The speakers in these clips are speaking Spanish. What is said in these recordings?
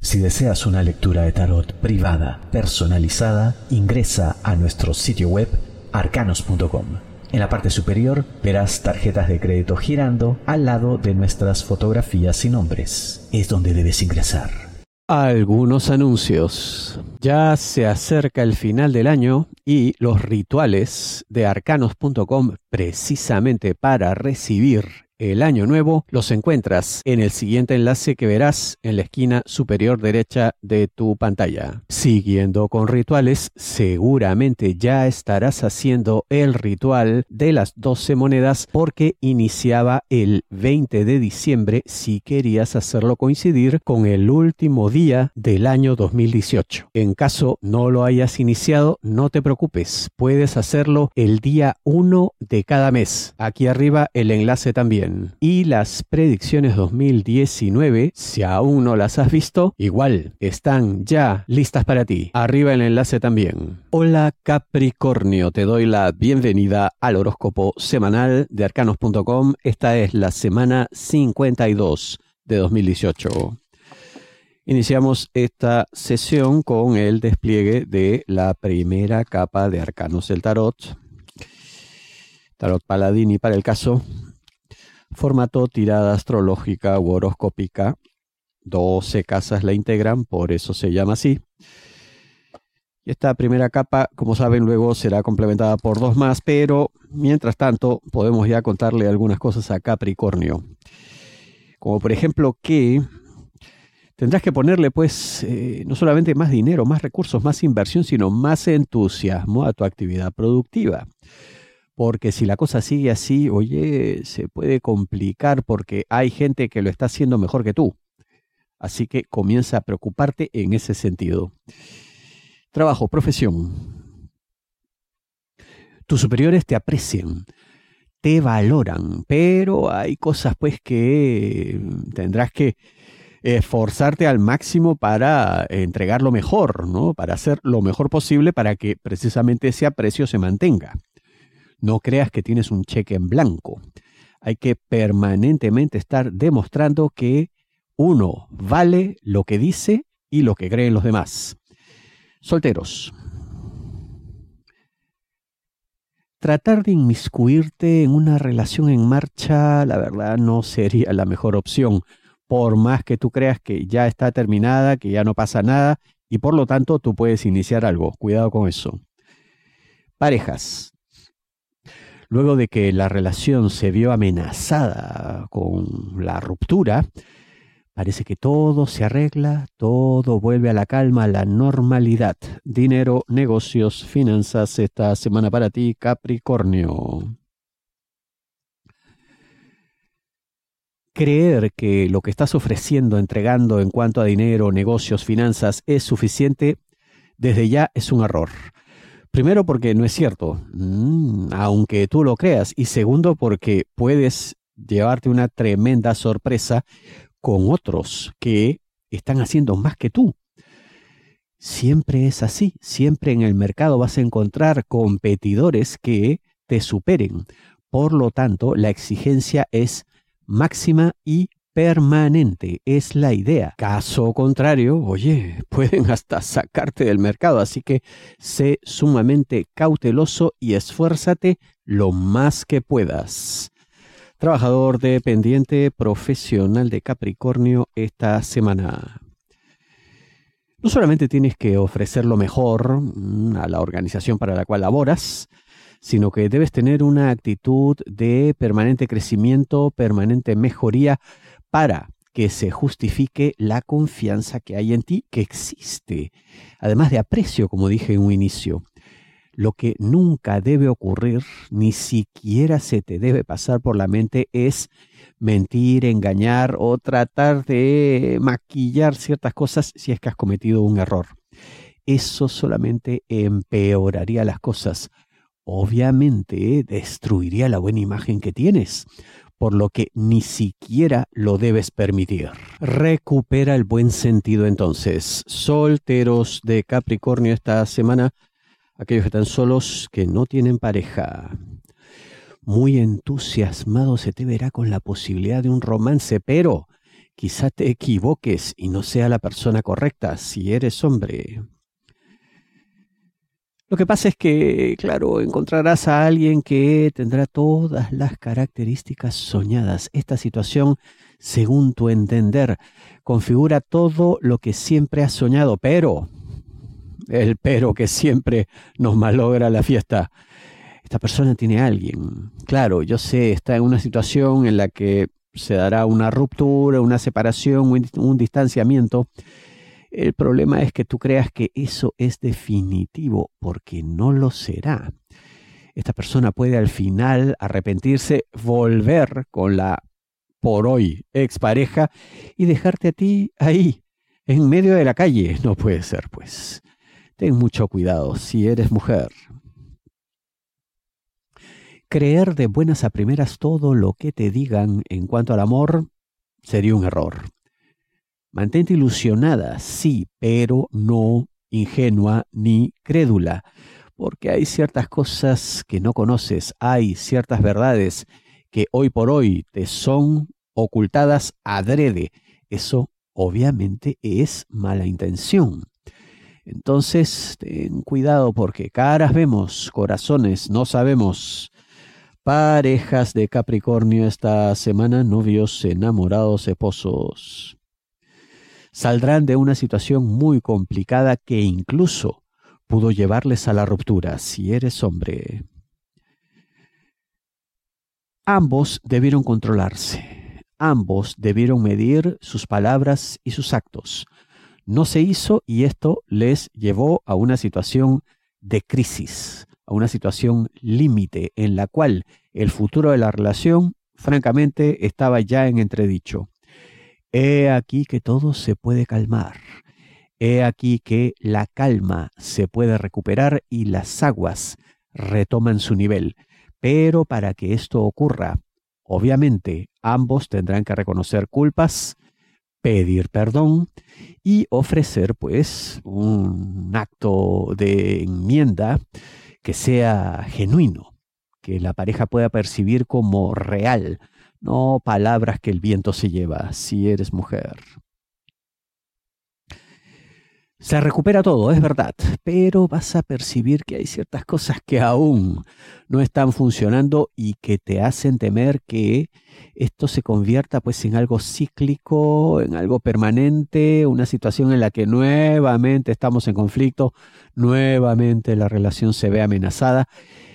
Si deseas una lectura de tarot privada, personalizada, ingresa a nuestro sitio web arcanos.com. En la parte superior verás tarjetas de crédito girando al lado de nuestras fotografías y nombres. Es donde debes ingresar. Algunos anuncios. Ya se acerca el final del año y los rituales de arcanos.com, precisamente para recibir el año nuevo, los encuentras en el siguiente enlace que verás en la esquina superior derecha de tu pantalla. Siguiendo con rituales, seguramente ya estarás haciendo el ritual de las 12 monedas porque iniciaba el 20 de diciembre si querías hacerlo coincidir con el último día del año 2018. En caso no lo hayas iniciado, no te preocupes, puedes hacerlo el día 1 de cada mes. Aquí arriba el enlace también. Y las predicciones 2019, si aún no las has visto, igual están ya listas para ti. Arriba el enlace también. Hola Capricornio, te doy la bienvenida al horóscopo semanal de arcanos.com. Esta es la semana 52 de 2018. Iniciamos esta sesión con el despliegue de la primera capa de Arcanos del Tarot. Tarot Paladini para el caso. Formato tirada astrológica u horoscópica. 12 casas la integran, por eso se llama así. Y esta primera capa, como saben, luego será complementada por 2 más, pero mientras tanto podemos ya contarle algunas cosas a Capricornio. Como por ejemplo que tendrás que ponerle pues no solamente más dinero, más recursos, más inversión, sino más entusiasmo a tu actividad productiva. Porque si la cosa sigue así, oye, se puede complicar porque hay gente que lo está haciendo mejor que tú. Así que comienza a preocuparte en ese sentido. Trabajo, profesión. Tus superiores te aprecian, te valoran, pero hay cosas pues que tendrás que esforzarte al máximo para entregar lo mejor, ¿no? Para hacer lo mejor posible para que precisamente ese aprecio se mantenga. No creas que tienes un cheque en blanco. Hay que permanentemente estar demostrando que uno vale lo que dice y lo que creen los demás. Solteros. Tratar de inmiscuirte en una relación en marcha, la verdad, no sería la mejor opción. Por más que tú creas que ya está terminada, que ya no pasa nada, y por lo tanto tú puedes iniciar algo. Cuidado con eso. Parejas. Luego de que la relación se vio amenazada con la ruptura, parece que todo se arregla, todo vuelve a la calma, a la normalidad. Dinero, negocios, finanzas, esta semana para ti, Capricornio. Creer que lo que estás ofreciendo, entregando en cuanto a dinero, negocios, finanzas es suficiente, desde ya es un error. Primero porque no es cierto, aunque tú lo creas. Y segundo porque puedes llevarte una tremenda sorpresa con otros que están haciendo más que tú. Siempre es así. Siempre en el mercado vas a encontrar competidores que te superen. Por lo tanto, la exigencia es máxima y permanente, es la idea. Caso contrario, oye, pueden hasta sacarte del mercado, así que sé sumamente cauteloso y esfuérzate lo más que puedas. Trabajador dependiente profesional de Capricornio esta semana. No solamente tienes que ofrecer lo mejor a la organización para la cual laboras, sino que debes tener una actitud de permanente crecimiento, permanente mejoría, para que se justifique la confianza que hay en ti, que existe, además de aprecio, como dije en un inicio. Lo que nunca debe ocurrir, ni siquiera se te debe pasar por la mente, es mentir, engañar o tratar de maquillar ciertas cosas si es que has cometido un error. Eso solamente empeoraría las cosas. Obviamente destruiría la buena imagen que tienes, por lo que ni siquiera lo debes permitir. Recupera el buen sentido entonces. Solteros de Capricornio esta semana, aquellos que están solos, que no tienen pareja. Muy entusiasmado se te verá con la posibilidad de un romance, pero Quizá te equivoques y no sea la persona correcta si eres hombre. Lo que pasa es que, claro, encontrarás a alguien que tendrá todas las características soñadas. Esta situación, según tu entender, configura todo lo que siempre has soñado, pero el pero que siempre nos malogra la fiesta. Esta persona tiene a alguien. Claro, yo sé, está en una situación en la que se dará una ruptura, una separación, un distanciamiento. El problema es que tú creas que eso es definitivo, porque no lo será. Esta persona puede al final arrepentirse, volver con la por hoy expareja y dejarte a ti ahí, en medio de la calle. No puede ser, pues. Ten mucho cuidado si eres mujer. Creer de buenas a primeras todo lo que te digan en cuanto al amor sería un error. Mantente ilusionada, sí, pero no ingenua ni crédula, porque hay ciertas cosas que no conoces, hay ciertas verdades que hoy por hoy te son ocultadas adrede. Eso obviamente es mala intención. Entonces, ten cuidado porque caras vemos, corazones no sabemos. Parejas de Capricornio esta semana, novios, enamorados, esposos. Saldrán de una situación muy complicada que incluso pudo llevarles a la ruptura, si eres hombre. Ambos debieron controlarse, ambos debieron medir sus palabras y sus actos. No se hizo y esto les llevó a una situación de crisis, a una situación límite en la cual el futuro de la relación, francamente, estaba ya en entredicho. He aquí que todo se puede calmar. He aquí que la calma se puede recuperar y las aguas retoman su nivel. Pero para que esto ocurra, obviamente, ambos tendrán que reconocer culpas, pedir perdón y ofrecer, pues, un acto de enmienda que sea genuino, que la pareja pueda percibir como real, no palabras que el viento se lleva, si eres mujer. Se recupera todo, es verdad, pero vas a percibir que hay ciertas cosas que aún no están funcionando y que te hacen temer que esto se convierta pues en algo cíclico, en algo permanente, una situación en la que nuevamente estamos en conflicto, nuevamente la relación se ve amenazada.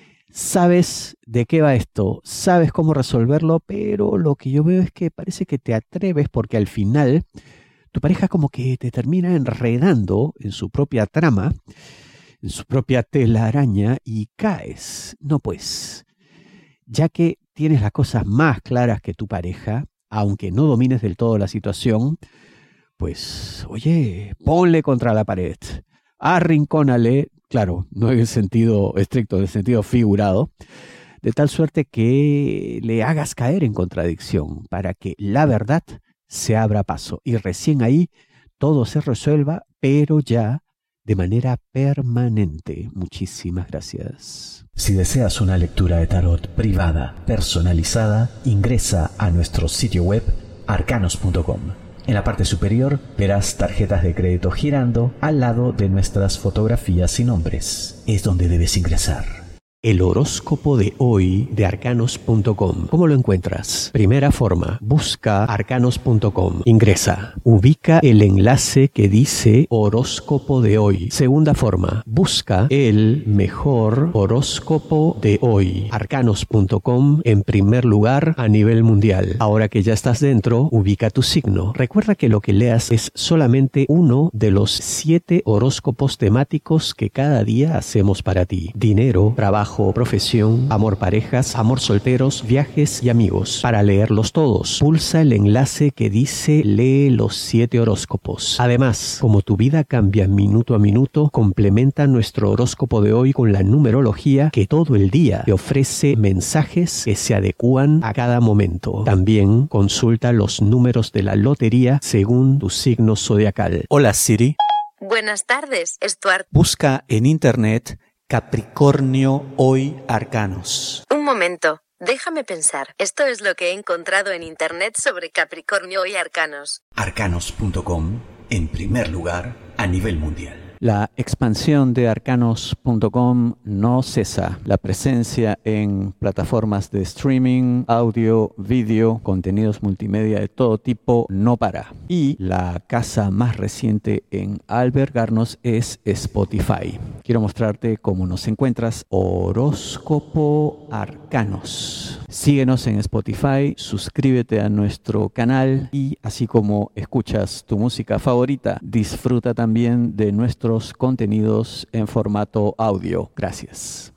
Sabes de qué va esto, sabes cómo resolverlo, pero lo que yo veo es que parece que te atreves porque al final tu pareja como que te termina enredando en su propia trama, en su propia telaraña y caes. No pues, ya que tienes las cosas más claras que tu pareja, aunque no domines del todo la situación, pues, oye, ponle contra la pared, arrincónale, claro, no en el sentido estricto, en el sentido figurado, de tal suerte que le hagas caer en contradicción para que la verdad se abra paso y recién ahí todo se resuelva, pero ya de manera permanente. Muchísimas gracias. Si deseas una lectura de tarot privada, personalizada, ingresa a nuestro sitio web arcanos.com. En la parte superior verás tarjetas de crédito girando al lado de nuestras fotografías y nombres. Es donde debes ingresar. El horóscopo de hoy de arcanos.com. ¿Cómo lo encuentras? Primera forma, busca arcanos.com. Ingresa. Ubica el enlace que dice horóscopo de hoy. Segunda forma, busca el mejor horóscopo de hoy. Arcanos.com en primer lugar a nivel mundial. Ahora que ya estás dentro, ubica tu signo. Recuerda que lo que leas es solamente uno de los 7 horóscopos temáticos que cada día hacemos para ti. Dinero, trabajo, profesión, amor, parejas, amor, solteros, viajes y amigos. Para leerlos todos, pulsa el enlace que dice lee los 7 horóscopos. Además, como tu vida cambia minuto a minuto, complementa nuestro horóscopo de hoy con la numerología que todo el día te ofrece mensajes que se adecúan a cada momento. También consulta los números de la lotería según tu signo zodiacal. Hola Siri. Buenas tardes, Stuart. Busca en internet Capricornio Hoy Arcanos. Un momento. Déjame pensar. Esto es lo que he encontrado en internet sobre Capricornio y arcanos. Arcanos.com, en primer lugar a nivel mundial. La expansión de arcanos.com no cesa. La presencia en plataformas de streaming, audio, vídeo, contenidos multimedia de todo tipo no para. Y la casa más reciente en albergarnos es Spotify. Quiero mostrarte cómo nos encuentras. Horóscopo Arcanos. Síguenos en Spotify, suscríbete a nuestro canal y así como escuchas tu música favorita, disfruta también de nuestros contenidos en formato audio. Gracias.